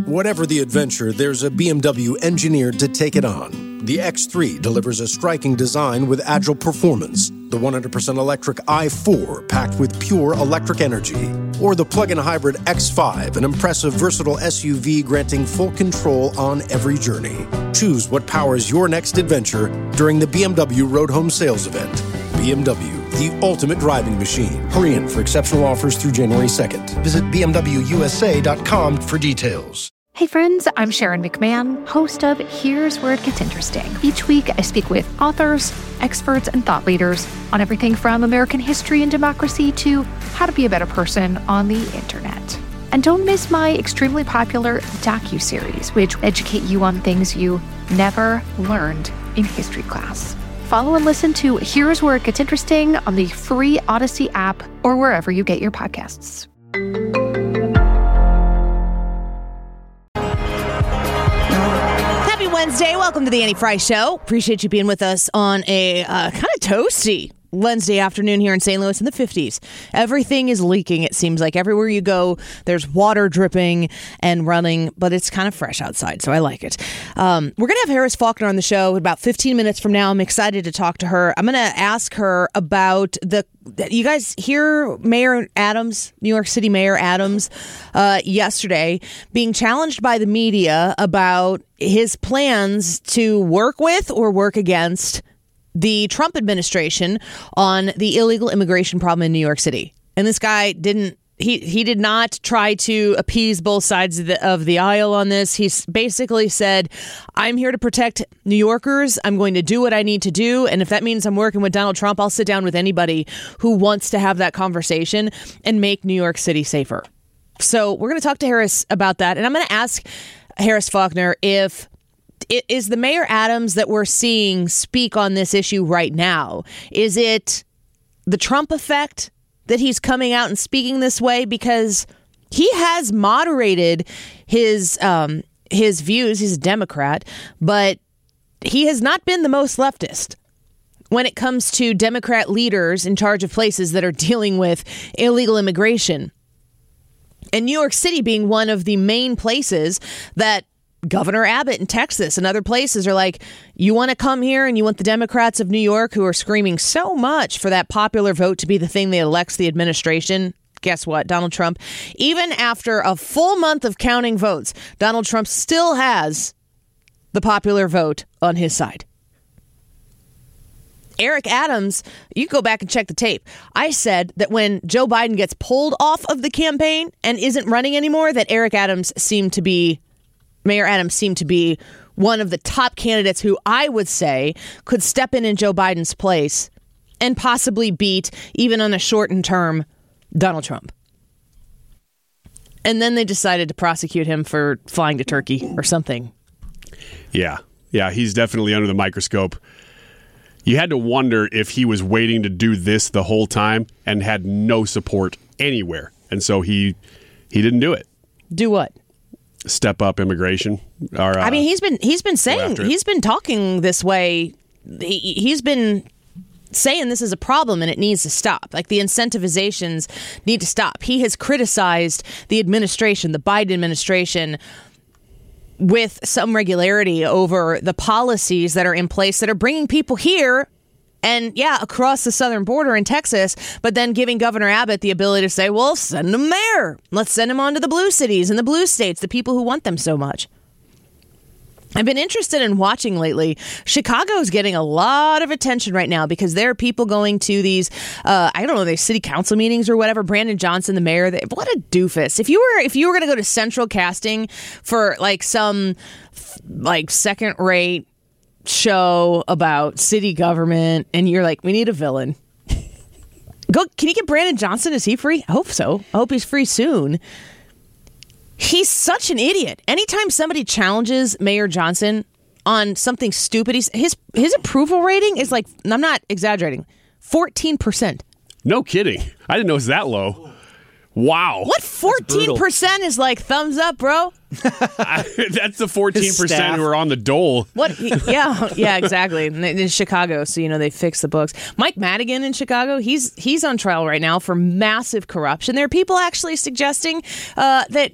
Whatever the adventure, there's a BMW engineered to take it on. The X3 delivers a striking design with agile performance. The 100% electric i4 packed with pure electric energy. Or the plug-in hybrid X5, an impressive, versatile SUV granting full control on every journey. Choose what powers your next adventure during the BMW Road Home Sales Event. BMW, the ultimate driving machine. Hurry in for exceptional offers through January 2nd. Visit BMWUSA.com for details. Hey friends, I'm Sharon McMahon, host of Here's Where It Gets Interesting. Each week, I speak with authors, experts, and thought leaders on everything from American history and democracy to how to be a better person on the internet. And don't miss my extremely popular docuseries, which educate you on things you never learned in history class. Follow and listen to Here's Where It Gets Interesting on the free Odyssey app or wherever you get your podcasts. Happy Wednesday. Welcome to the Annie Frey Show. Appreciate you being with us on a kind of toasty Wednesday afternoon here in St. Louis in the 50s. Everything is leaking, it seems like. Everywhere you go, there's water dripping and running, but it's kind of fresh outside, so I like it. We're going to have Harris Faulkner on the show about 15 minutes from now. I'm excited to talk to her. I'm going to ask her about you guys hear Mayor Adams, New York City Mayor Adams, yesterday being challenged by the media about his plans to work with or work against the Trump administration on the illegal immigration problem in New York City. And this guy did not try to appease both sides of the aisle on this. He's basically said, I'm here to protect New Yorkers. I'm going to do what I need to do. And if that means I'm working with Donald Trump, I'll sit down with anybody who wants to have that conversation and make New York City safer. So we're going to talk to Harris about that. And I'm going to ask Harris Faulkner if is the Mayor Adams that we're seeing speak on this issue right now, is it the Trump effect that he's coming out and speaking this way? Because he has moderated his views. He's a Democrat, but he has not been the most leftist when it comes to Democrat leaders in charge of places that are dealing with illegal immigration. And New York City being one of the main places that Governor Abbott in Texas and other places are like, you want to come here and you want the Democrats of New York who are screaming so much for that popular vote to be the thing that elects the administration. Guess what? Donald Trump, even after a full month of counting votes, Donald Trump still has the popular vote on his side. Eric Adams, you go back and check the tape. I said that when Joe Biden gets pulled off of the campaign and isn't running anymore, that Mayor Adams seemed to be one of the top candidates who I would say could step in Joe Biden's place and possibly beat, even on a shortened term, Donald Trump. And then they decided to prosecute him for flying to Turkey or something. Yeah, he's definitely under the microscope. You had to wonder if he was waiting to do this the whole time and had no support anywhere. And so he didn't do it. Do what? Step up immigration. I mean, he's been saying, he's been talking this way. He's been saying this is a problem and it needs to stop. Like, the incentivizations need to stop. He has criticized the administration, the Biden administration, with some regularity over the policies that are in place that are bringing people here and, across the southern border in Texas, but then giving Governor Abbott the ability to say, well, send them there. Let's send them on to the blue cities and the blue states, the people who want them so much. I've been interested in watching lately. Chicago's getting a lot of attention right now because there are people going to these, these city council meetings or whatever. Brandon Johnson, the mayor, what a doofus. If you were going to go to central casting for some second-rate show about city government and you're like, we need a villain. Can you get Brandon Johnson? Is he free? I hope so. I hope he's free soon. He's such an idiot. Anytime somebody challenges Mayor Johnson on something stupid, his approval rating is like, I'm not exaggerating, 14%. No kidding. I didn't know it was that low. Wow. What 14% is like thumbs up, bro? That's the 14% who are on the dole. What? Yeah, exactly. In Chicago, so they fix the books. Mike Madigan in Chicago, he's on trial right now for massive corruption. There are people actually suggesting that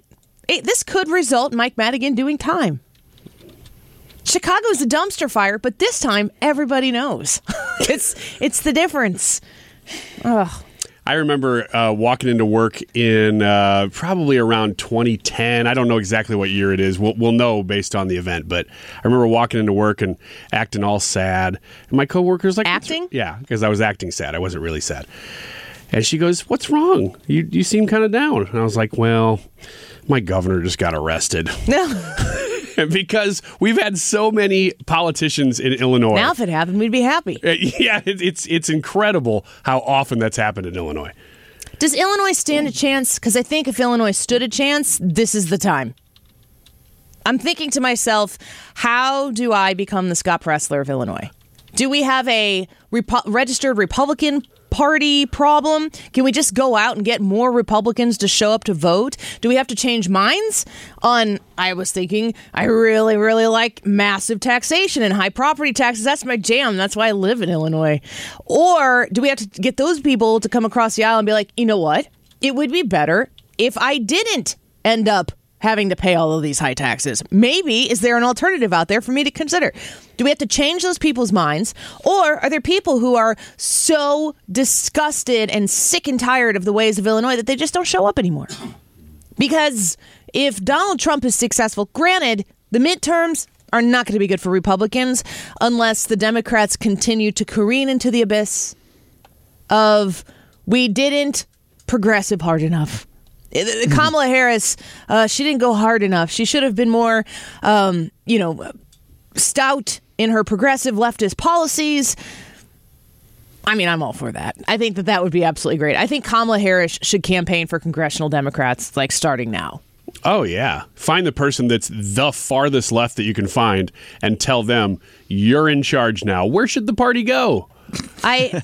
this could result in Mike Madigan doing time. Chicago's a dumpster fire, but this time everybody knows. It's the difference. Ugh. I remember walking into work in probably around 2010. I don't know exactly what year it is. We'll know based on the event. But I remember walking into work and acting all sad. And my coworker's like, acting? Yeah, because I was acting sad. I wasn't really sad. And she goes, "What's wrong? You seem kind of down." And I was like, "Well, my governor just got arrested." Because we've had so many politicians in Illinois. Now, if it happened, we'd be happy. Yeah, it's incredible how often that's happened in Illinois. Does Illinois stand a chance? Because I think if Illinois stood a chance, this is the time. I'm thinking to myself, how do I become the Scott Presler of Illinois? Do we have a registered Republican Party problem? Can we just go out and get more Republicans to show up to vote? Do we have to change minds on, I was thinking, I really, really like massive taxation and high property taxes. That's my jam. That's why I live in Illinois. Or do we have to get those people to come across the aisle and be like, you know what? It would be better if I didn't end up having to pay all of these high taxes. Maybe, is there an alternative out there for me to consider? Do we have to change those people's minds? Or are there people who are so disgusted and sick and tired of the ways of Illinois that they just don't show up anymore? Because if Donald Trump is successful, granted, the midterms are not going to be good for Republicans unless the Democrats continue to careen into the abyss of we didn't progressive hard enough. Kamala Harris, she didn't go hard enough. She should have been more, stout in her progressive leftist policies. I mean, I'm all for that. I think that would be absolutely great. I think Kamala Harris should campaign for congressional Democrats, like, starting now. Oh, yeah. Find the person that's the farthest left that you can find and tell them, you're in charge now. Where should the party go? I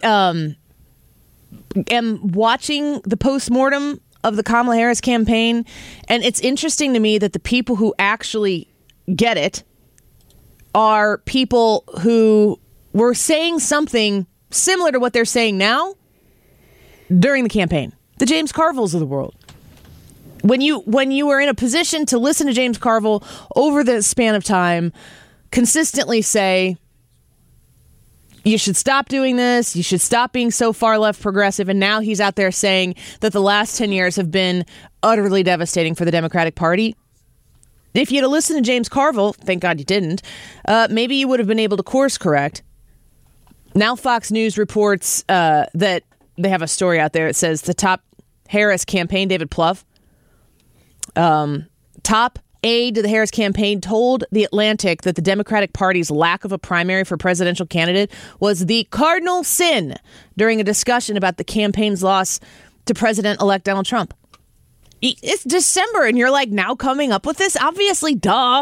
am watching the postmortem of the Kamala Harris campaign, and it's interesting to me that the people who actually get it are people who were saying something similar to what they're saying now during the campaign. The James Carvilles of the world. When you were in a position to listen to James Carville over the span of time, consistently say, you should stop doing this, you should stop being so far left progressive, and now he's out there saying that the last 10 years have been utterly devastating for the Democratic Party. If you'd have listened to James Carville, thank God you didn't, maybe you would have been able to course correct. Now Fox News reports that they have a story out there. It says the top Harris campaign, David Plouffe, top aide to the Harris campaign, told The Atlantic that the Democratic Party's lack of a primary for presidential candidate was the cardinal sin during a discussion about the campaign's loss to President-elect Donald Trump. It's December, and you're like, now coming up with this? Obviously, duh.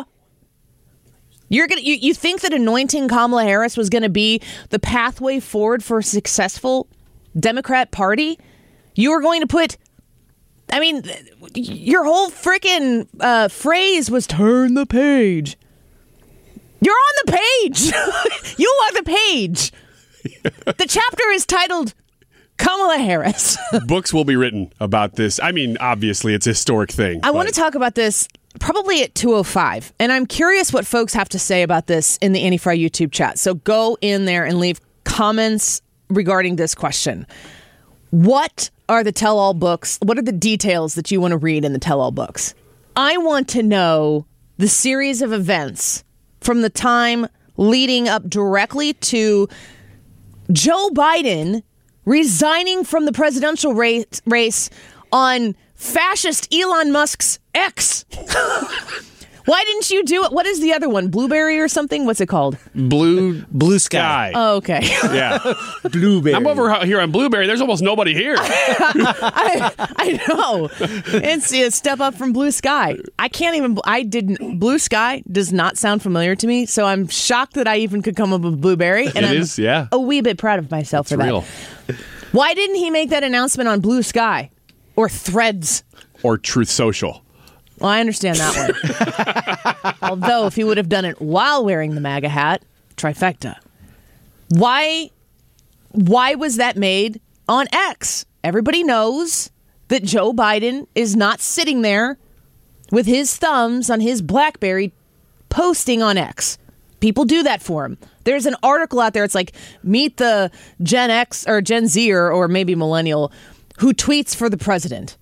You think that anointing Kamala Harris was going to be the pathway forward for a successful Democrat Party? You were going to put... I mean, your whole freaking phrase was turn the page. You're on the page. You are the page. The chapter is titled Kamala Harris. Books will be written about this. I mean, obviously, it's a historic thing. I want to talk about this probably at 2:05. And I'm curious what folks have to say about this in the Annie Frey YouTube chat. So go in there and leave comments regarding this question. What are the tell-all books? What are the details that you want to read in the tell-all books? I want to know the series of events from the time leading up directly to Joe Biden resigning from the presidential race on fascist Elon Musk's X. Why didn't you do it? What is the other one? Blueberry or something? What's it called? Blue Sky. Oh, okay. Yeah. Blueberry. I'm over here on Blueberry. There's almost nobody here. I know. It's a step up from Blue Sky. Blue Sky does not sound familiar to me, so I'm shocked that I even could come up with Blueberry. And I'm a wee bit proud of myself for that. Real. Why didn't he make that announcement on Blue Sky? Or Threads? Or Truth Social. Well, I understand that one. Although, if he would have done it while wearing the MAGA hat, trifecta. Why was that made on X? Everybody knows that Joe Biden is not sitting there with his thumbs on his BlackBerry posting on X. People do that for him. There's an article out there. It's like, meet the Gen X or Gen Z or maybe millennial who tweets for the president.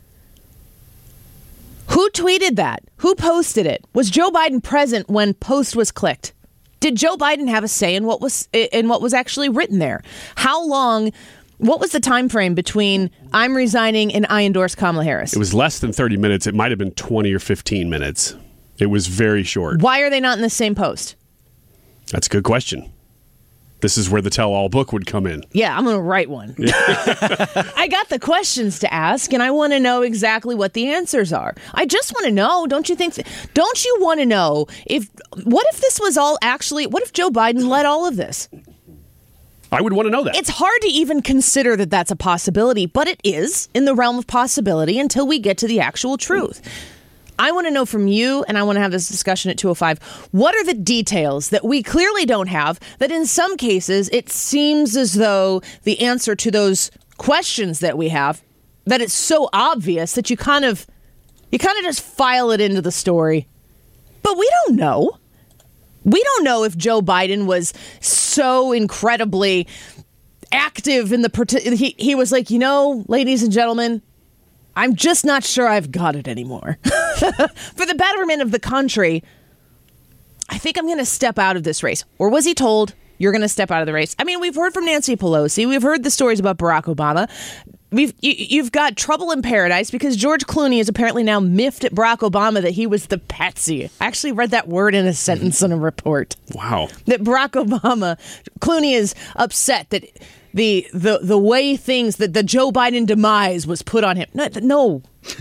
Who tweeted that? Who posted it? Was Joe Biden present when post was clicked? Did Joe Biden have a say in what was actually written there? How long? What was the time frame between I'm resigning and I endorse Kamala Harris? It was less than 30 minutes. It might have been 20 or 15 minutes. It was very short. Why are they not in the same post? That's a good question. This is where the tell-all book would come in. Yeah, I'm going to write one. I got the questions to ask, and I want to know exactly what the answers are. I just want to know, don't you think? Don't you want to know what if this was all actually? What if Joe Biden led all of this? I would want to know that. It's hard to even consider that that's a possibility, but it is in the realm of possibility until we get to the actual truth. I want to know from you, and I want to have this discussion at 2:05, what are the details that we clearly don't have, that in some cases it seems as though the answer to those questions that we have, that it's so obvious that you kind of just file it into the story. But we don't know. We don't know if Joe Biden was so incredibly active in he was like, ladies and gentlemen, I'm just not sure I've got it anymore. For the betterment of the country, I think I'm going to step out of this race. Or was he told, you're going to step out of the race? I mean, we've heard from Nancy Pelosi. We've heard the stories about Barack Obama. You've got trouble in paradise because George Clooney is apparently now miffed at Barack Obama that he was the patsy. I actually read that word in a sentence in a report. Wow. That Barack Obama, Clooney is upset that the way things, that the Joe Biden demise was put on him. No.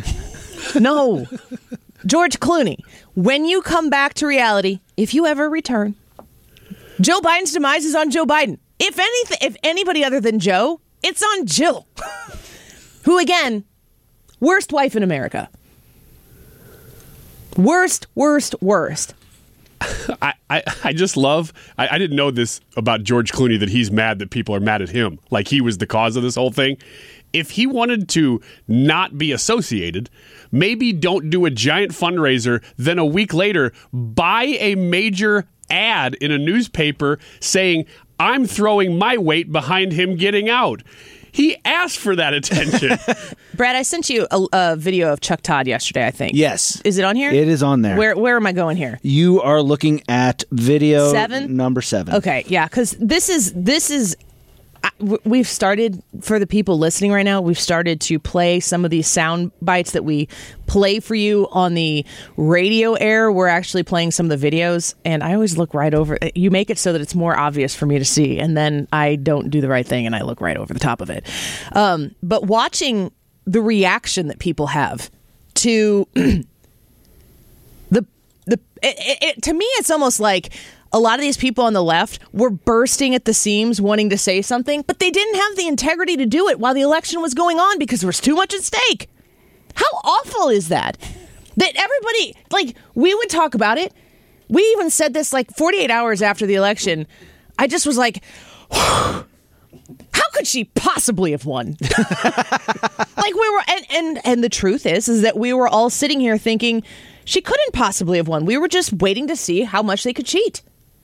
George Clooney, when you come back to reality, if you ever return, Joe Biden's demise is on Joe Biden. If anybody other than Joe, it's on Jill, who, again, worst wife in America. Worst. I just love, I didn't know this about George Clooney, that he's mad that people are mad at him. Like he was the cause of this whole thing. If he wanted to not be associated, maybe don't do a giant fundraiser, then a week later, buy a major ad in a newspaper saying, I'm throwing my weight behind him getting out. He asked for that attention. Brad, I sent you a video of Chuck Todd yesterday, I think. Yes. Is it on here? It is on there. Where am I going here? You are looking at video 7? Number 7. Okay, yeah, because this is we've started, for the people listening right now, we've started to play some of these sound bites that we play for you on the radio air. We're actually playing some of the videos, and I always look right over. You make it so that it's more obvious for me to see, and then I don't do the right thing, and I look right over the top of it. But watching the reaction that people have to to me, it's almost like a lot of these people on the left were bursting at the seams wanting to say something, but they didn't have the integrity to do it while the election was going on because there was too much at stake. How awful is that? That everybody, we would talk about it. We even said this 48 hours after the election. I just was like, how could she possibly have won? We were, and the truth is that we were all sitting here thinking she couldn't possibly have won. We were just waiting to see how much they could cheat.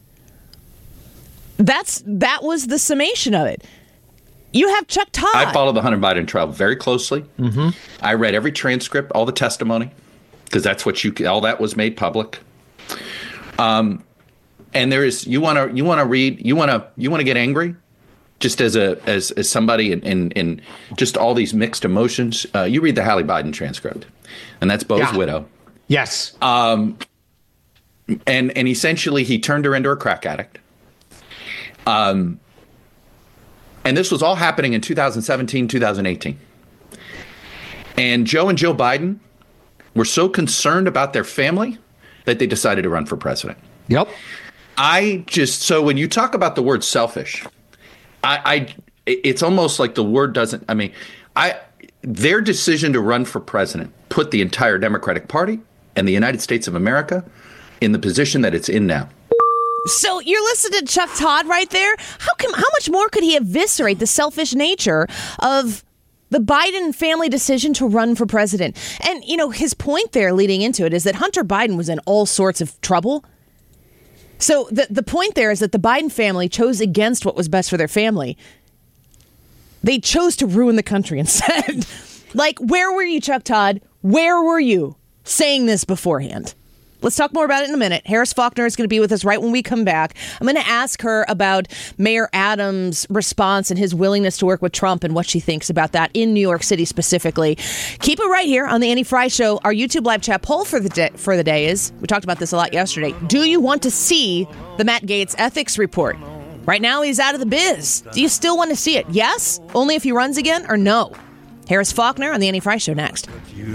That was the summation of it. You have Chuck Todd. I followed the Hunter Biden trial very closely. Mm-hmm. I read every transcript, all the testimony, because that's what all that was made public. And there is, you want to read, you want to get angry, just as somebody in just all these mixed emotions. You read the Hallie Biden transcript, and that's Bo's widow. Yes. And essentially he turned her into a crack addict. And this was all happening in 2017, 2018. And Joe Biden were so concerned about their family that they decided to run for president. Yep. So when you talk about the word selfish, it's almost like the word doesn't, their decision to run for president put the entire Democratic Party and the United States of America in the position that it's in now. So you're listening to Chuck Todd right there? How much more could he eviscerate the selfish nature of the Biden family decision to run for president. And, his point there leading into it is that Hunter Biden was in all sorts of trouble. So the point there is that the Biden family chose against what was best for their family. They chose to ruin the country instead. Like, where were you, Chuck Todd? Where were you saying this beforehand? Let's talk more about it in a minute. Harris Faulkner is going to be with us right when we come back. I'm going to ask her about Mayor Adams' response and his willingness to work with Trump and what she thinks about that in New York City specifically. Keep it right here on the Annie Frey Show. Our YouTube live chat poll for the day is, we talked about this a lot yesterday, do you want to see the Matt Gaetz ethics report? Right now, he's out of the biz. Do you still want to see it? Yes? Only if he runs again, or no? Harris Faulkner on the Annie Frey Show next.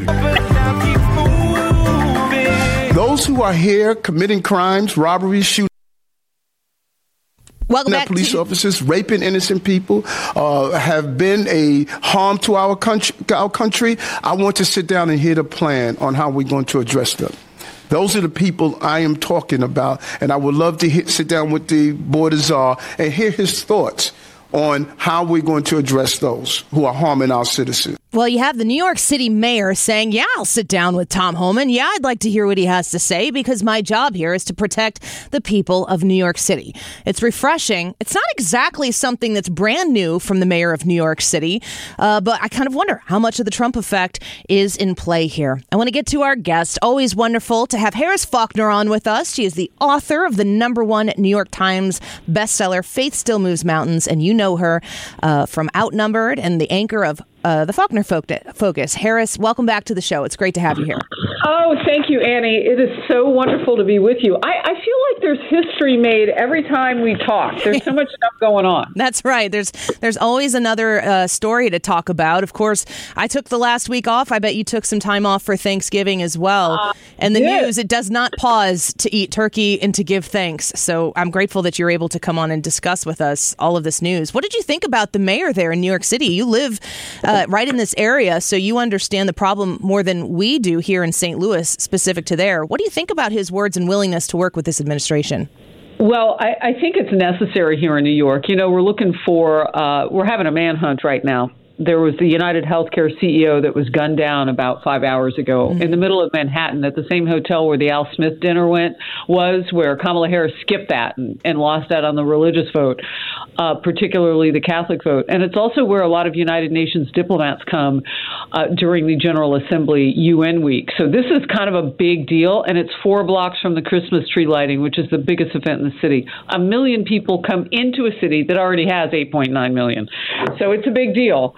Those who are here committing crimes, robberies, shooting. Welcome back. Police officers raping innocent people have been a harm to our country. I want to sit down and hear the plan on how we're going to address them. Those are the people I am talking about, and I would love to sit down with the Board of Czar and hear his thoughts on how we're going to address those who are harming our citizens. Well, you have the New York City mayor saying, yeah, I'll sit down with Tom Homan. Yeah, I'd like to hear what he has to say because my job here is to protect the people of New York City. It's refreshing. It's not exactly something that's brand new from the mayor of New York City, but I kind of wonder how much of the Trump effect is in play here. I want to get to our guest. Always wonderful to have Harris Faulkner on with us. She is the author of the #1 New York Times bestseller, Faith Still Moves Mountains, and you know her from Outnumbered and the anchor of the Faulkner Focus. Harris, welcome back to the show. It's great to have you here. Oh, thank you, Annie. It is so wonderful to be with you. I feel like there's history made every time we talk. There's so much stuff going on. That's right. There's always another story to talk about. Of course, I took the last week off. I bet you took some time off for Thanksgiving as well. And the news, it does not pause to eat turkey and to give thanks. So I'm grateful that you're able to come on and discuss with us all of this news. What did you think about the mayor there in New York City? You live right in this area, so you understand the problem more than we do here in St. Louis, specific to there. What do you think about his words and willingness to work with this administration? Well, I think it's necessary here in New York. We're looking for, we're having a manhunt right now. There was the United Healthcare CEO that was gunned down about 5 hours ago in the middle of Manhattan at the same hotel where the Al Smith dinner was where Kamala Harris skipped that and lost that on the religious vote, particularly the Catholic vote. And it's also where a lot of United Nations diplomats come during the General Assembly UN week. So this is kind of a big deal, and it's 4 blocks from the Christmas tree lighting, which is the biggest event in the city. 1 million people come into a city that already has 8.9 million. So it's a big deal.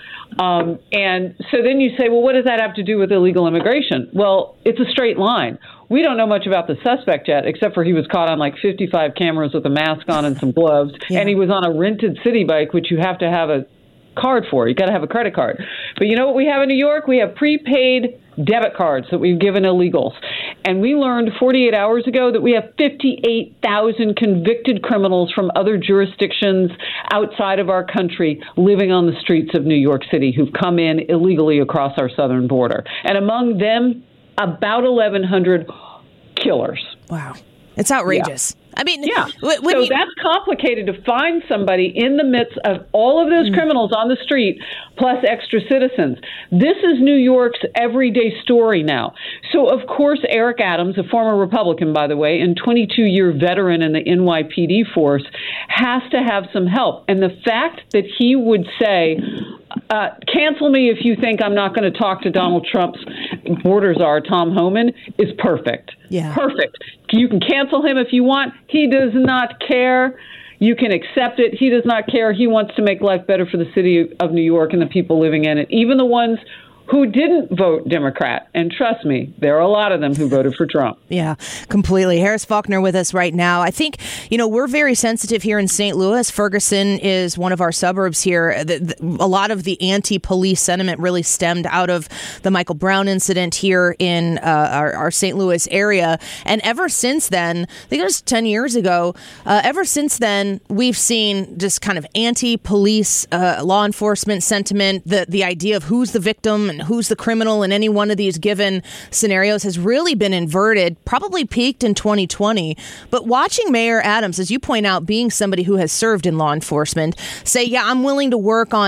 And so then you say, well, what does that have to do with illegal immigration? Well, it's a straight line. We don't know much about the suspect yet, except for he was caught on like 55 cameras with a mask on and some gloves. Yeah. And he was on a rented city bike, which you have to have a card for. You got to have a credit card. But you know what we have in New York? We have prepaid debit cards that we've given illegals. And we learned 48 hours ago that we have 58,000 convicted criminals from other jurisdictions outside of our country living on the streets of New York City who've come in illegally across our southern border. And among them, about 1,100 killers. Wow. It's outrageous. Yeah. I mean, yeah. So that's complicated to find somebody in the midst of all of those criminals on the street, plus extra citizens. This is New York's everyday story now. So, of course, Eric Adams, a former Republican, by the way, and 22-year veteran in the NYPD force, has to have some help. And the fact that he would say, cancel me if you think I'm not going to talk to Donald Trump's border czar, Tom Homan, is perfect. Yeah. Perfect. You can cancel him if you want. He does not care. You can accept it. He does not care. He wants to make life better for the city of New York and the people living in it, even the ones who didn't vote Democrat. And trust me, there are a lot of them who voted for Trump. Yeah, completely. Harris Faulkner with us right now. I think, we're very sensitive here in St. Louis. Ferguson is one of our suburbs here. A lot of the anti-police sentiment really stemmed out of the Michael Brown incident here in our St. Louis area. And ever since then, I think it was 10 years ago, ever since then, we've seen just kind of anti-police law enforcement sentiment. The idea of who's the victim and who's the criminal in any one of these given scenarios has really been inverted, probably peaked in 2020. But watching Mayor Adams, as you point out, being somebody who has served in law enforcement, say, yeah, I'm willing to work on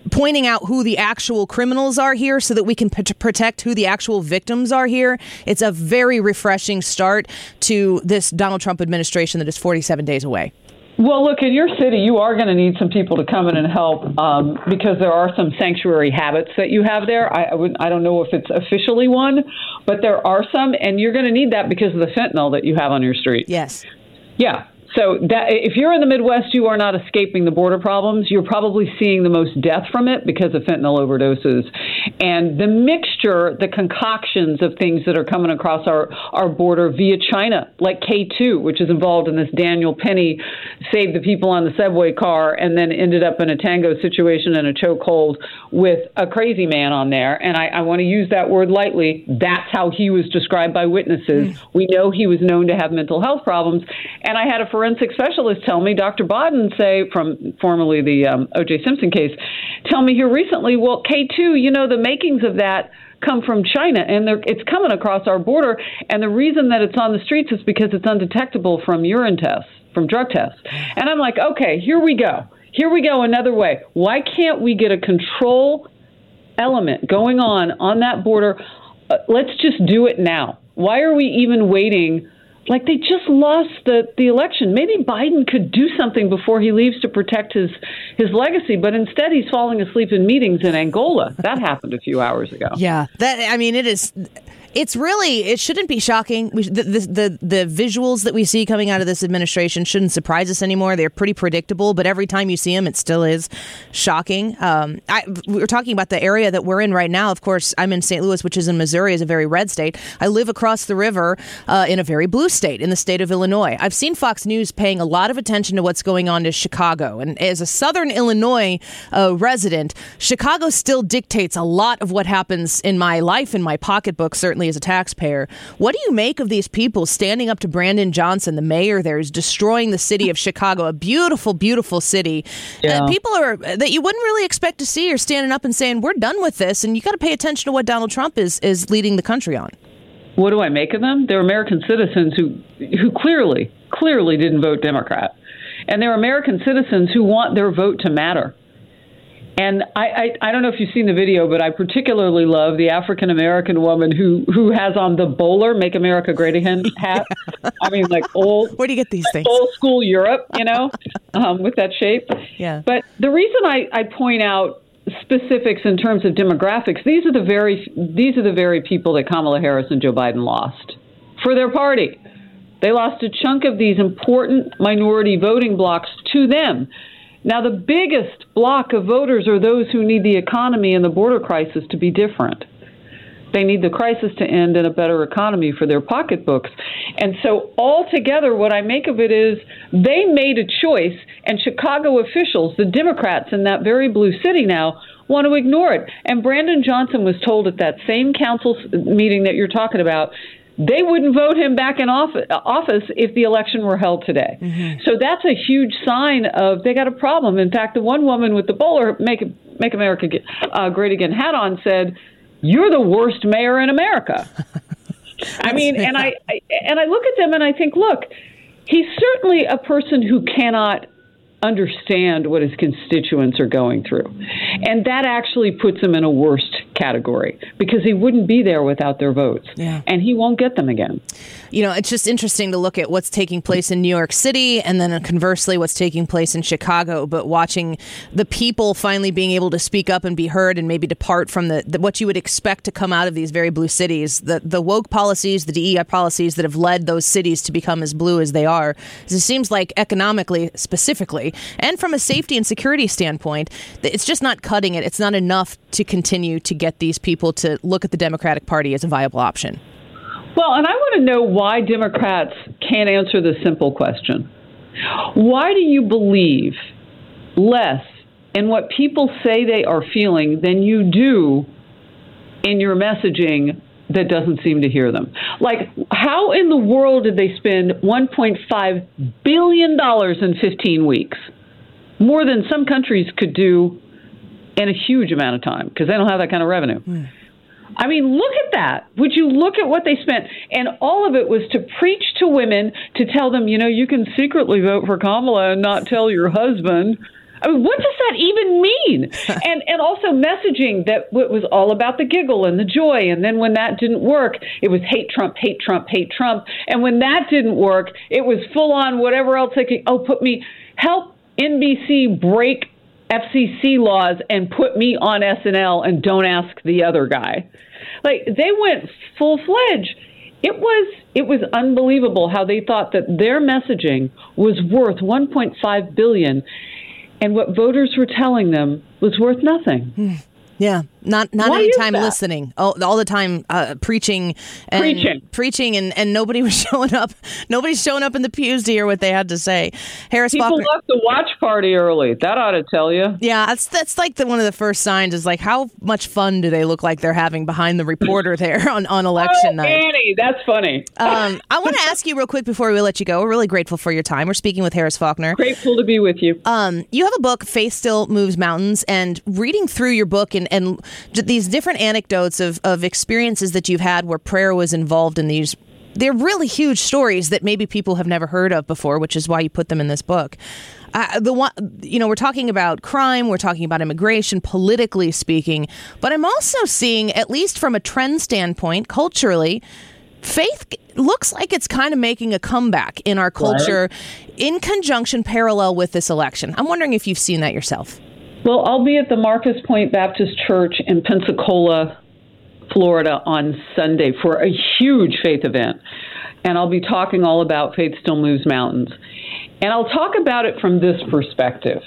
pointing out who the actual criminals are here so that we can protect who the actual victims are here. It's a very refreshing start to this Donald Trump administration that is 47 days away. Well, look, in your city, you are going to need some people to come in and help because there are some sanctuary habits that you have there. I don't know if it's officially one, but there are some, and you're going to need that because of the fentanyl that you have on your street. Yes. Yeah. So that, if you're in the Midwest, you are not escaping the border problems. You're probably seeing the most death from it because of fentanyl overdoses. And the mixture, the concoctions of things that are coming across our border via China, like K2, which is involved in this Daniel Penny saved the people on the subway car and then ended up in a tango situation and a chokehold with a crazy man on there. And I want to use that word lightly. That's how he was described by witnesses. We know he was known to have mental health problems. And I had a forensic specialist tell me, Dr. Bodden, from formerly the O.J. Simpson case, tell me here recently, well, K2, the makings of that come from China, and it's coming across our border. And the reason that it's on the streets is because it's undetectable from urine tests, from drug tests. And I'm like, okay, here we go. Here we go another way. Why can't we get a control element going on that border? Let's just do it now. Why are we even waiting? Like, they just lost the election. Maybe Biden could do something before he leaves to protect his legacy, but instead he's falling asleep in meetings in Angola. That happened a few hours ago. Yeah, it shouldn't be shocking. The visuals that we see coming out of this administration shouldn't surprise us anymore. They're pretty predictable, but every time you see them, it still is shocking. We were talking about the area that we're in right now. Of course, I'm in St. Louis, which is in Missouri, is a very red state. I live across the river in a very blue state, in the state of Illinois. I've seen Fox News paying a lot of attention to what's going on in Chicago. And as a Southern Illinois resident, Chicago still dictates a lot of what happens in my life, in my pocketbook, certainly as a taxpayer. What do you make of these people standing up to Brandon Johnson, the mayor there, who's destroying the city of Chicago, a beautiful, beautiful city? Yeah. People that you wouldn't really expect to see are standing up and saying, we're done with this, and you got to pay attention to what Donald Trump is leading the country on. What do I make of them? They're American citizens who clearly didn't vote Democrat. And they're American citizens who want their vote to matter. And I don't know if you've seen the video, but I particularly love the African-American woman who has on the bowler, Make America Great Again hat. I mean, like old. Where do you get these things? Old school Europe, with that shape. Yeah. But the reason I point out specifics in terms of demographics, these are the very people that Kamala Harris and Joe Biden lost for their party. They lost a chunk of these important minority voting blocks to them. Now, the biggest block of voters are those who need the economy and the border crisis to be different. They need the crisis to end and a better economy for their pocketbooks. And so altogether, what I make of it is they made a choice, and Chicago officials, the Democrats in that very blue city now, want to ignore it. And Brandon Johnson was told at that same council meeting that you're talking about, they wouldn't vote him back in office if the election were held today. Mm-hmm. So that's a huge sign of they got a problem. In fact, the one woman with the bowler, Make America Great Again hat on, said, "You're the worst mayor in America." I mean, and I look at them and I think, look, he's certainly a person who cannot understand what his constituents are going through. And that actually puts him in a worst category because he wouldn't be there without their votes. Yeah. And he won't get them again. It's just interesting to look at what's taking place in New York City and then conversely what's taking place in Chicago, but watching the people finally being able to speak up and be heard and maybe depart from the what you would expect to come out of these very blue cities, the woke policies, the DEI policies that have led those cities to become as blue as they are. It seems like economically, specifically, and from a safety and security standpoint, it's just not cutting it. It's not enough to continue to get these people to look at the Democratic Party as a viable option. Well, and I want to know why Democrats can't answer this simple question. Why do you believe less in what people say they are feeling than you do in your messaging that doesn't seem to hear them? Like, how in the world did they spend $1.5 billion in 15 weeks? More than some countries could do in a huge amount of time because they don't have that kind of revenue. I mean, look at that. Would you look at what they spent? And all of it was to preach to women, to tell them, you can secretly vote for Kamala and not tell your husband. I mean, what does that even mean? and also messaging that was all about the giggle and the joy. And then when that didn't work, it was hate Trump, hate Trump, hate Trump. And when that didn't work, it was full on whatever else they could. Help NBC break FCC laws and put me on SNL and don't ask the other guy. Like, they went full-fledged. It was unbelievable how they thought that their messaging was worth $1.5 billion. And what voters were telling them was worth nothing. Yeah, not any time listening. All the time preaching and nobody was showing up. Nobody's showing up in the pews to hear what they had to say. Harris People Faulkner left the watch party early. That ought to tell you. Yeah, that's like one of the first signs is like how much fun do they look like they're having behind the reporter there on election night. Annie, that's funny. I want to ask you real quick before we let you go. We're really grateful for your time. We're speaking with Harris Faulkner. Grateful to be with you. You have a book, Faith Still Moves Mountains, and reading through your book and these different anecdotes of experiences that you've had where prayer was involved in these, they're really huge stories that maybe people have never heard of before, which is why you put them in this book. We're talking about crime, we're talking about immigration, politically speaking, but I'm also seeing, at least from a trend standpoint, culturally, faith looks like it's kind of making a comeback in our culture in conjunction, parallel with this election. I'm wondering if you've seen that yourself. Well, I'll be at the Marcus Point Baptist Church in Pensacola, Florida on Sunday for a huge faith event. And I'll be talking all about Faith Still Moves Mountains. And I'll talk about it from this perspective.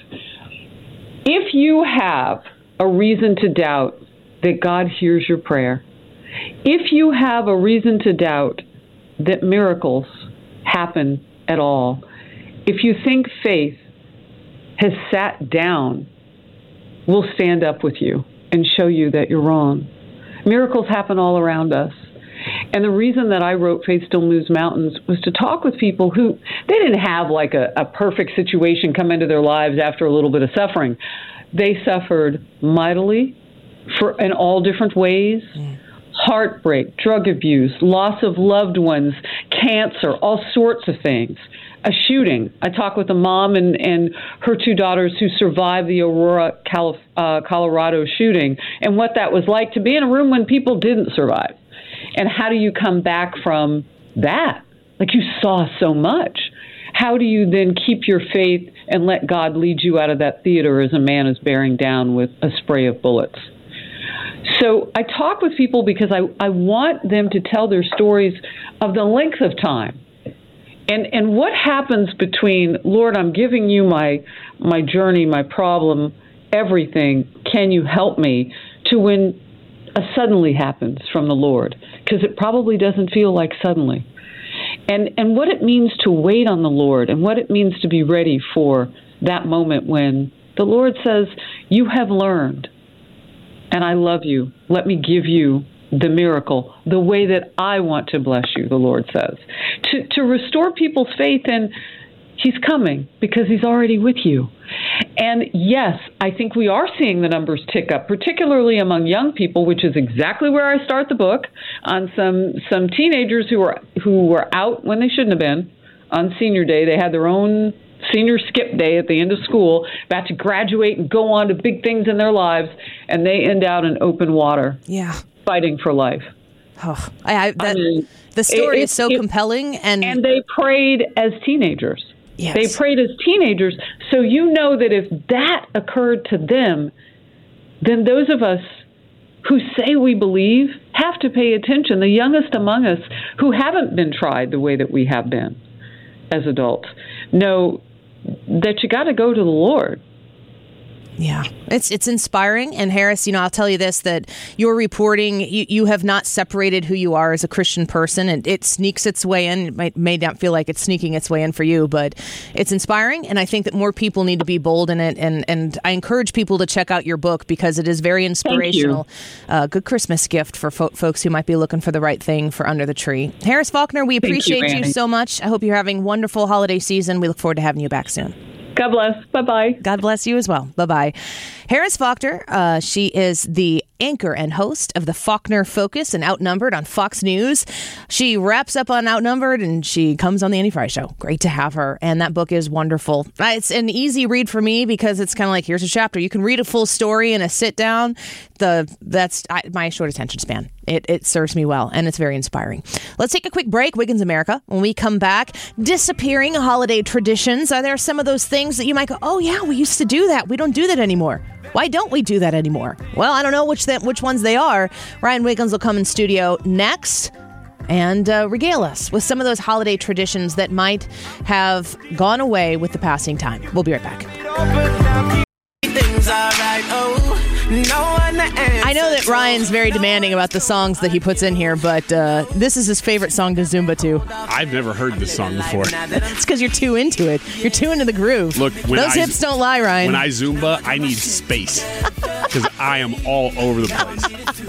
If you have a reason to doubt that God hears your prayer, if you have a reason to doubt that miracles happen at all, if you think faith has sat down, we'll stand up with you and show you that you're wrong. Miracles happen all around us. And the reason that I wrote Faith Still Moves Mountains was to talk with people who, they didn't have like a perfect situation come into their lives after a little bit of suffering. They suffered mightily in all different ways. Heartbreak, drug abuse, loss of loved ones, cancer, all sorts of things. A shooting. I talked with a mom and her two daughters who survived the Aurora, Colorado shooting, and what that was like to be in a room when people didn't survive. And how do you come back from that? Like, you saw so much. How do you then keep your faith and let God lead you out of that theater as a man is bearing down with a spray of bullets? So I talk with people because I want them to tell their stories of the length of time. And what happens between, Lord, I'm giving you my journey, my problem, everything, can you help me, to when a suddenly happens from the Lord, because it probably doesn't feel like suddenly. And what it means to wait on the Lord, and what it means to be ready for that moment when the Lord says, you have learned, and I love you. Let me give you the miracle, the way that I want to bless you, the Lord says. To restore people's faith in He's coming because He's already with you. And yes, I think we are seeing the numbers tick up, particularly among young people, which is exactly where I start the book, on some teenagers who were out when they shouldn't have been on senior day. They had their own senior skip day at the end of school, about to graduate and go on to big things in their lives, and they end out in open water. Yeah. Fighting for life. Oh, the story is so compelling. And they prayed as teenagers. Yes. They prayed as teenagers. So you know that if that occurred to them, then those of us who say we believe have to pay attention. The youngest among us who haven't been tried the way that we have been as adults know that you got to go to the Lord. Yeah, it's inspiring. And Harris, I'll tell you this, that your reporting, you have not separated who you are as a Christian person, and it sneaks its way in. It may not feel like it's sneaking its way in for you, but it's inspiring. And I think that more people need to be bold in it. And I encourage people to check out your book because it is very inspirational. Good Christmas gift for folks who might be looking for the right thing for under the tree. Harris Faulkner, we appreciate you so much. I hope you're having a wonderful holiday season. We look forward to having you back soon. God bless. Bye-bye. God bless you as well. Bye-bye. Harris Faulkner, she is the anchor and host of the Faulkner Focus and Outnumbered on Fox News. She wraps up on Outnumbered and she comes on the Annie Frey Show. Great to have her. And that book is wonderful. It's an easy read for me because it's kind of like, here's a chapter. You can read a full story in a sit down. That's my short attention span. It serves me well, and it's very inspiring. Let's take a quick break. Wiggins America. When we come back, disappearing holiday traditions. Are there some of those things that you might go, oh yeah, we used to do that. We don't do that anymore. Why don't we do that anymore? Well, I don't know which ones they are. Ryan Wiggins will come in studio next and regale us with some of those holiday traditions that might have gone away with the passing time. We'll be right back. I know that Ryan's very demanding about the songs that he puts in here, but this is his favorite song to Zumba to. I've never heard this song before. It's because you're too into it. You're too into the groove. Look, those hips don't lie, Ryan. When I Zumba, I need space because I am all over the place.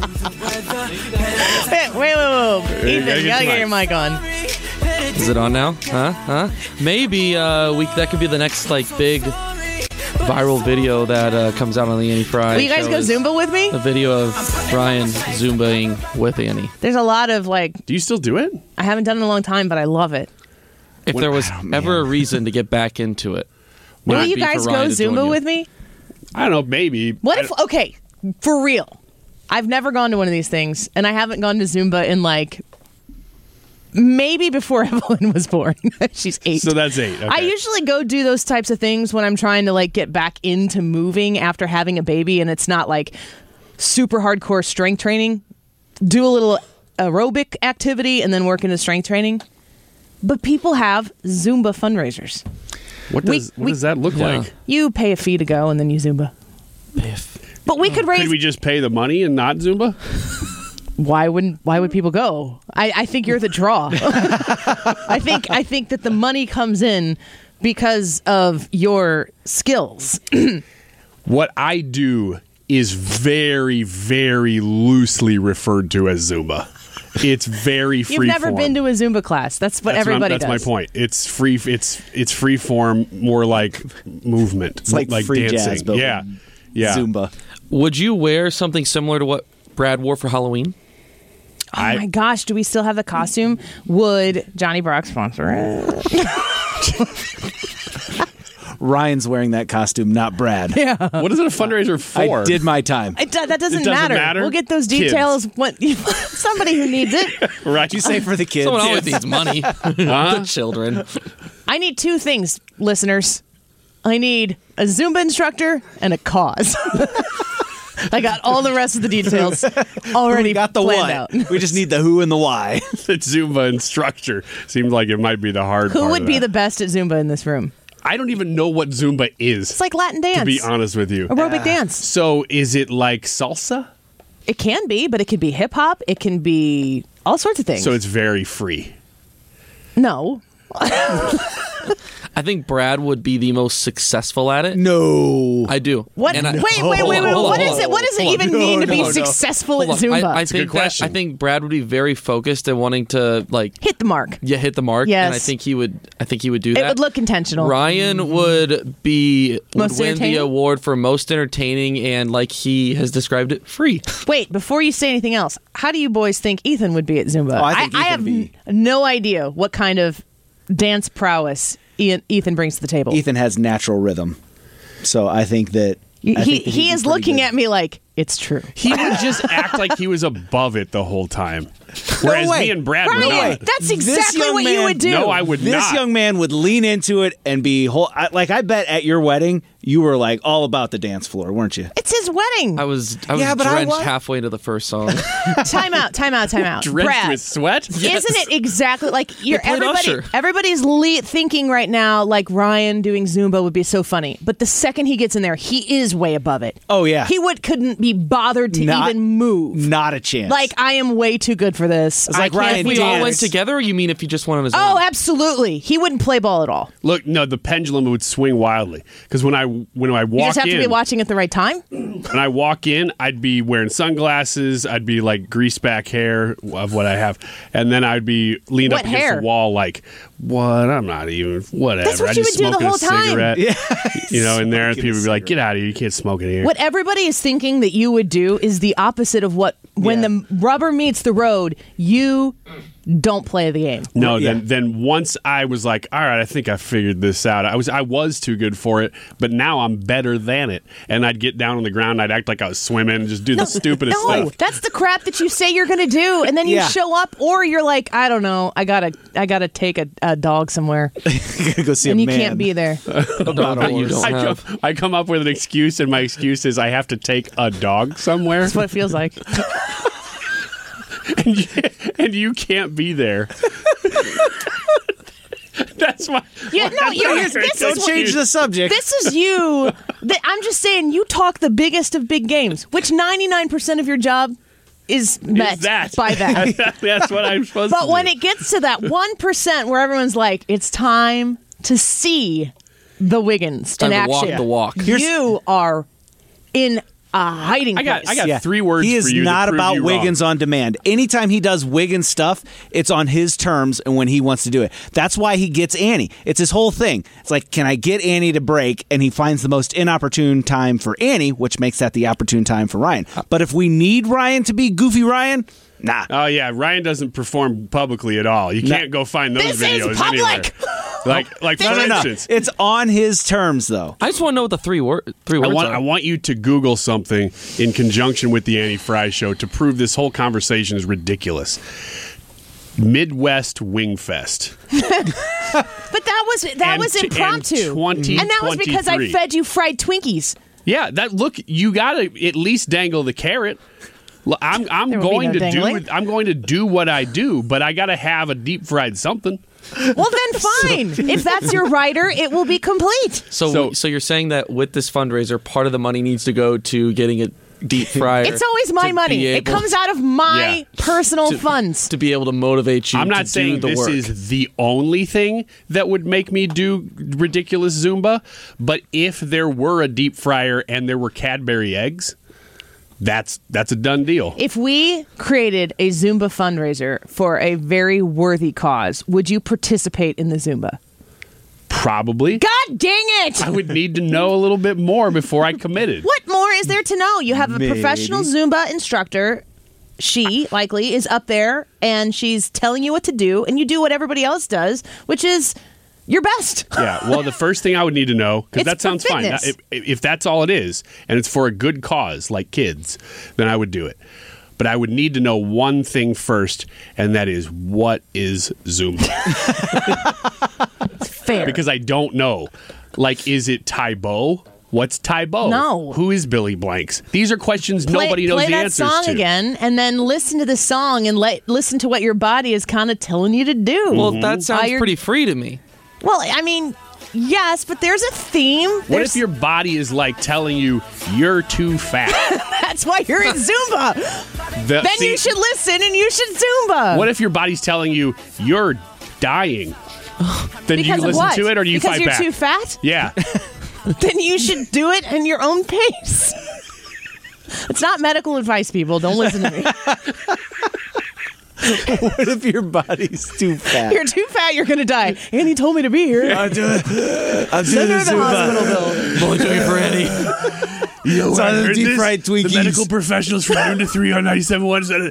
Wait. Ethan, you gotta get your mic on. Is it on now? Huh? Maybe that could be the next big viral video that comes out on the Annie Frey. Will you guys go Zumba with me? A video of Ryan Zumbaing with Annie. There's a lot of Do you still do it? I haven't done it in a long time, but I love it. If there was ever a reason to get back into it, will you guys go Zumba with me? I don't know, maybe. What if? Okay, for real. I've never gone to one of these things, and I haven't gone to Zumba in maybe before Evelyn was born. She's 8. So that's 8. Okay. I usually go do those types of things when I'm trying to get back into moving after having a baby, and it's not super hardcore strength training. Do a little aerobic activity and then work into strength training. But people have Zumba fundraisers. What does that look like? You pay a fee to go and then you Zumba. But we could raise. Could we just pay the money and not Zumba? Why would people go? I think you're the draw. I think that the money comes in because of your skills. What I do is very, very loosely referred to as Zumba. It's very free. You've never been to a Zumba class. That's everybody does. That's my point. It's free. It's free form, more like movement. It's like free dancing. Jazz, but yeah. Zumba. Would you wear something similar to what Brad wore for Halloween? Oh my gosh, do we still have the costume? Would Johnny Brock sponsor it? Ryan's wearing that costume, not Brad. Yeah. What is it a fundraiser for? I did my time. That doesn't matter. We'll get those details. Somebody who needs it. Right. You say for the kids. Someone always needs money. The children. I need 2 things, listeners. I need a Zumba instructor and a cause. I got all the rest of the details already got the planned what. out. We just need the who and the why. The Zumba instructor seems like it might be the hard part. Who would be the best at Zumba in this room? I don't even know what Zumba is. It's like Latin dance. To be honest with you. Aerobic dance. So is it like salsa? It can be, but it could be hip hop. It can be all sorts of things. So it's very free. No. I think Brad would be the most successful at it. No. I do. What? And Wait. What is it? What does it even mean to be successful at Zumba? I It's a good question. I think Brad would be very focused and wanting to hit the mark. Yeah, hit the mark. Yes. And I think he would do that. It would look intentional. Ryan would win the award for most entertaining and, like he has described it, free. Wait, before you say anything else, how do you boys think Ethan would be at Zumba? I think have no idea what kind of dance prowess Ethan brings to the table. Ethan has natural rhythm. So I think that he is looking at me like it's true. He would just act like he was above it the whole time. Whereas me and Brad were not. That's exactly what you would do. No, I would not. This young man would lean into it and be I bet at your wedding you were like all about the dance floor, weren't you? It's his wedding. I was drenched halfway into the first song. Time out. Drenched Brad, with sweat? Yes. Isn't it exactly like Usher. everybody's thinking right now like Ryan doing Zumba would be so funny. But the second he gets in there, he is way above it. Oh yeah. He couldn't be bothered to even move. Not a chance. Like, I am way too good for this. It's like Ryan If we all went together, or you mean if you just went on his own? Oh, absolutely. He wouldn't play ball at all. Look, no, the pendulum would swing wildly. Because when I walk in... You just have to be watching at the right time? When I walk in, I'd be wearing sunglasses. I'd be like greased back hair of what I have. And then I'd be leaned up against the wall like what? I'm not even, whatever. That's what I you just would do the smoking whole a time. cigarette. Yeah. In there, and people would be like, get out of here. You can't smoke in here. What everybody is thinking that you would do is the opposite of what, when the rubber meets the road, you don't play the game. No, then once I was like, all right, I think I figured this out. I was too good for it, but now I'm better than it. And I'd get down on the ground, I'd act like I was swimming, and just do the stupidest stuff. That's the crap that you say you're going to do, and then you show up, or you're like, I don't know, I gotta take a dog somewhere, Go see and a you man. can't be there. I come up with an excuse, and my excuse is I have to take a dog somewhere. That's what it feels like. and you can't be there. That's why. Yeah, no, Don't change the subject. This is you. I'm just saying, you talk the biggest of big games, which 99% of your job is met by that. That's what I'm supposed to do. But when it gets to that 1% where everyone's like, it's time to see the Wiggins in Time to action. walk the walk. You are in a hiding place. I got 3 words He for is you. not to prove about you Wiggins wrong. on demand. Anytime he does Wiggins stuff, it's on his terms and when he wants to do it. That's why he gets Annie. It's his whole thing. It's like, can I get Annie to break? And he finds the most inopportune time for Annie, which makes that the opportune time for Ryan. But if we need Ryan to be Goofy Ryan, nah. Oh yeah, Ryan doesn't perform publicly at all. You can't go find those This videos is public! anywhere. Like for instance, It's on his terms, though. I just want to know what the three words I are. want you to Google something in conjunction with the Annie Fry Show to prove this whole conversation is ridiculous. Midwest Wing Fest. But that was impromptu. And that was because I fed you fried Twinkies. Yeah, you got to at least dangle the carrot. I'm going to do what I do, but I got to have a deep fried something. Well, then fine. If that's your rider, it will be complete. So you're saying that with this fundraiser, part of the money needs to go to getting a deep fryer. It's always my money. It comes out of my personal funds. To be able to motivate you I'm not to saying do the this work. is the only thing that would make me do ridiculous Zumba, but if there were a deep fryer and there were Cadbury eggs, that's a done deal. If we created a Zumba fundraiser for a very worthy cause, would you participate in the Zumba? Probably. God dang it! I would need to know a little bit more before I committed. What more is there to know? You have a professional Zumba instructor. She, likely, is up there, and she's telling you what to do, and you do what everybody else does, which is your best. Yeah, well, the first thing I would need to know, because that sounds fine. If that's all it is, and it's for a good cause, like kids, then I would do it. But I would need to know one thing first, and that is, what is Zumba? Fair. Because I don't know. Like, is it Tae-Bo? What's Tae-Bo? No. Who is Billy Blanks? These are questions nobody knows the answers to. Play that song again, and then listen to the song and listen to what your body is kind of telling you to do. Well, that sounds pretty free to me. Well, I mean, yes, but there's a theme. What if your body is like telling you you're too fat? That's why you're in Zumba. You should listen and you should Zumba. What if your body's telling you you're dying? Then because do you listen to it or do you because fight back? Because you're too fat? Yeah. Then you should do it in your own pace. It's not medical advice, people. Don't listen to me. What if your body's too fat? You're too fat, you're going to die. Annie told me to be here. I'm doing Send her the hospital bill. Only doing it for Eddie. Yo, it's on the deep fried Twinkies. The medical professionals from noon to 3 on 97.1.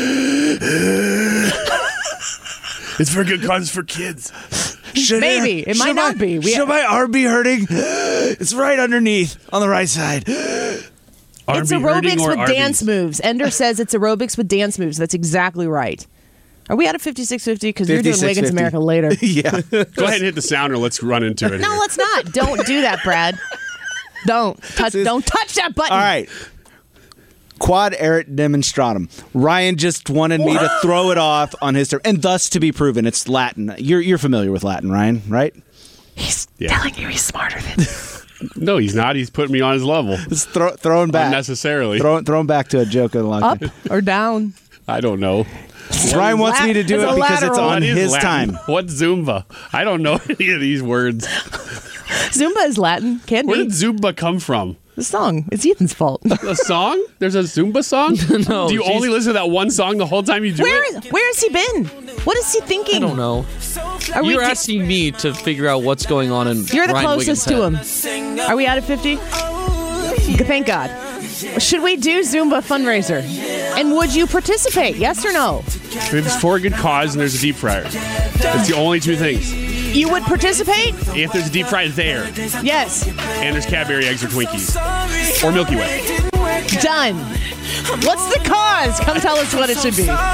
It's for good causes for kids. Maybe. It might not be. Should my arm be hurting? It's right underneath on the right side. It's aerobics with dance moves. Ender says it's aerobics with dance moves. That's exactly right. Are we out of 5650? Because you're doing Wiggins America later. Yeah. Go ahead and hit the sounder. Let's run into it. No, let's not. Don't do that, Brad. Don't touch that button. All right. Quad erit demonstratum. Ryan just wanted me to throw it off on his term, and thus to be proven. It's Latin. You're familiar with Latin, Ryan, right? He's telling you he's smarter than you. No, he's not. He's putting me on his level. Just throwing back. Unnecessarily. Throwing back to a joke. Up or down? I don't know. Ryan wants me to do it because it's on his time. What's Zumba? I don't know any of these words. Zumba is Latin. Can Where be. did Zumba come from? The song. It's Ethan's fault. A song? There's a Zumba song? No. Do you only listen to that one song the whole time you do it? Where has he been? What is he thinking? I don't know. You're asking me to figure out what's going on in You're the Ryan closest Wiggins' to him. Are we out at 50? Thank God. Should we do Zumba fundraiser? And would you participate? Yes or no? It's for a good cause, and there's a deep fryer. That's the only two things. You would participate? If there's a deep fryer there. Yes. And there's Cadbury eggs or Twinkies. Or Milky Way. Done. What's the cause? Come tell us what it should be.